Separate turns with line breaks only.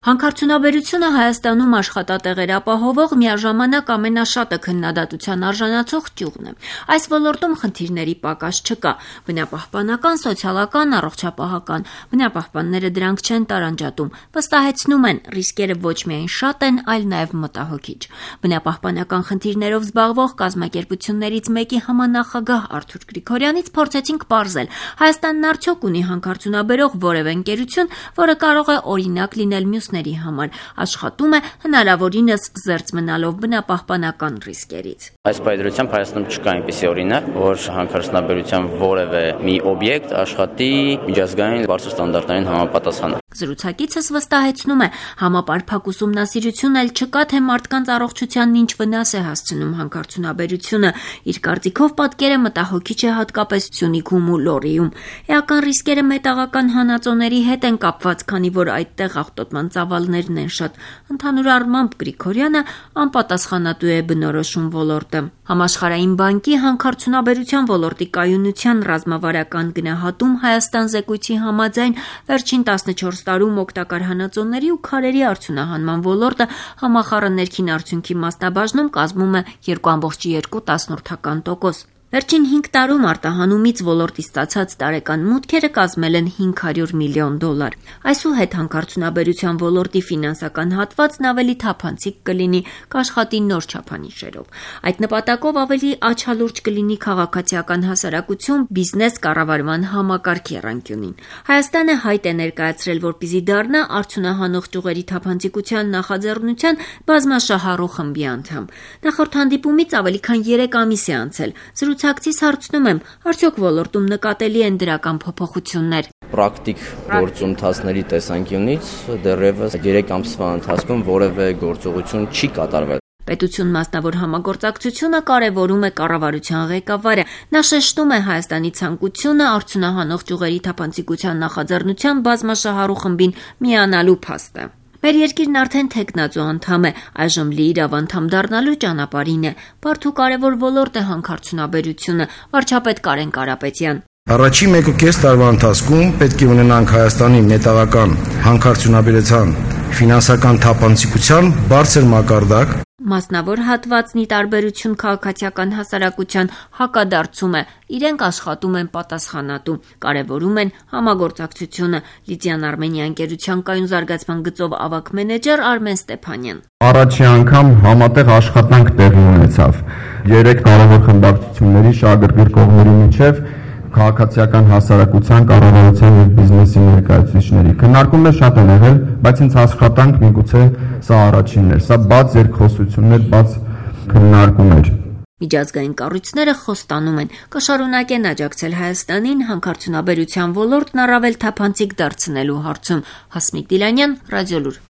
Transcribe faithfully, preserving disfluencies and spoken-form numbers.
Հանքարդյունաբերությունը Հայաստանում աշխատատեղեր ապահովող միաժամանակ ամենաշատը քննադատության արժանացող ճյուղն է։ Այս ոլորտում խնդիրների պակաս չկա։ Բնապահպանական, սոցիալական, առողջապահական բնապահպանները դրանք չեն տարանջատում, վստահեցնում են, ռիսկերը ոչ միայն շատ են, այլ նաև մտահոգիչ։ Բնապահպանական խնդիրներով զբաղվող կազմակերպություններից մեկի համանախագահ Արթուր Գրիգորյանից փորձեցինք պարզել, Հայաստանն արդյոք ունի հանքարդյունաբերող որևէ ընկերություն, որը կարող է օրինակ լինել մյուսների համար, աշխատում է հնարավորինս զերծ մնալով բնապահպանական ռիսկերից։
Այս պայմանությամբ Հայաստանում չկա այնպիսի օրինակ, որ հանքարդյունաբերության որևէ մի օբյեկտ աշխատի միջազգային բարձր ստանդարտներին համապատասխան։
Զրուցակիցս վստահեցնում է, համապարփակ ուսումնասիրություն էլ չկա, թե մարդկանց առողջությանն ինչ վնաս է հասցնում հանքարդյունաբերությունը։ Իր կարծիքով պատկերը մտահոգիչ է հատկապես Սյունիքում ու Լոռիում։ Էական ռիսկերը մետաղական հանածոների հետ են կապված, քանի որ այդտեղ աղտոտման ծավալներն են շատ։ Ընդհանուր առմամբ Գրիգորյանը անպատասխանատու է բնորոշում ոլորտը։ Համաշխարհային բանկի հանքարդյունաբերության ոլորտի կայունության ռազմավարական գնահատում Հայաստան զեկույցի համաձայն վերջին տասնչորս տարում օգտակար հանածոների ու քարերի արդյունահանման ոլորտը համախառն ներքին արդյունքի մասնաբաժնում կազմում է երկու կoma երկու տոկոս։ Վերջին հինգ տարում արտահանումից ոլորտի ստացած տարեկան մուտքերը կազմել են հինգ հարյուր միլիոն դոլար։ Այսուհետ հանքարդյունաբերության ոլորտի ֆինանսական հատվածն ավելի թափանցիկ կլինի, կաշխատի նոր չափանիշերով։ Այդ նպատակով ավելի աչալուրջ կլինի քաղաքացիական հասարակություն բիզնես կառավարման համակարգ եռանկյունին։ Հայաստանը հայտ է ներկայացրել, որպեսզի դառնա արդյունահանող ճյուղերի թափանցիկության նախաձեռնության բազմաշահառու խմբի անդամ։ Նախորդ հանդիպումից ավելի քան երեք ամիս է անցել։ Զրուցակցից հարցնում եմ, արդյոք ոլորտում նկատելի են դրական փոփոխություններ։
Պրակտիկ գործընթացների տեսանկյունից դեռևս երեք ամսվա ընթացքում որևէ գործողություն չի կատարվել։
Պետություն մասնավոր համագործակցությունը կարևորում է կառավարության ղեկավարը։ Նա շեշտում է Հայաստանի ցանկությունը արդյունահանող ճյուղերի թափանցիկության նախաձեռնության բազմաշահառու խմբին միանալու փաստը։ Մեր երկիրն արդեն թեկնածու անդամ է, այժմ լիիրավ անդամ դառնալու ճանապարհին է։ Բարդ ու կարևոր ոլորտ է հանքարդյունաբերությունը, վարչապետ Կարեն Կարապետյան։
Առաջին մեկ ու կես տարվա ընթացքում պետք է ունենանք Հայաստանի մետաղական հանքարդյունաբերության ֆինանսական թափանցիկության բարձր մակարդակ։
Մասնավոր հատվածնի տարբերություն քաղաքացիական հասարակության հակադարձում է, իրենք աշխատում են պատասխանատու, կարևորում են համագործակցությունը։ Լիդիան Արմենիա ընկերության կայուն զարգացման գծով ավագ մենեջեր Արմեն Ստեփանյան։
Առաջի անգամ համատեղ աշխատանք տեղի ունեցավ երեք կարևոր խմբակցությունների շահագրգիռ կողմերի միջև քաղաքացիական հասարակության, կառավարության եւ բիզնեսի ներկայացուցիչների։ Քննարկումներ շատ են եղել, բայց ինձ աշխատանք միգուցե սա առաջինն էր։ Սա բաց երկխոսություններ, բաց քննարկումներ։
Միջազգային կառույցները խոստանում են, կշարունակեն աջակցել Հայաստանին հանքարդյունաբերության ոլորտն առավել թափանցիկ դարձնելու հարցում։ Հասմիկ Դիլանյան, Ռադիոլուր։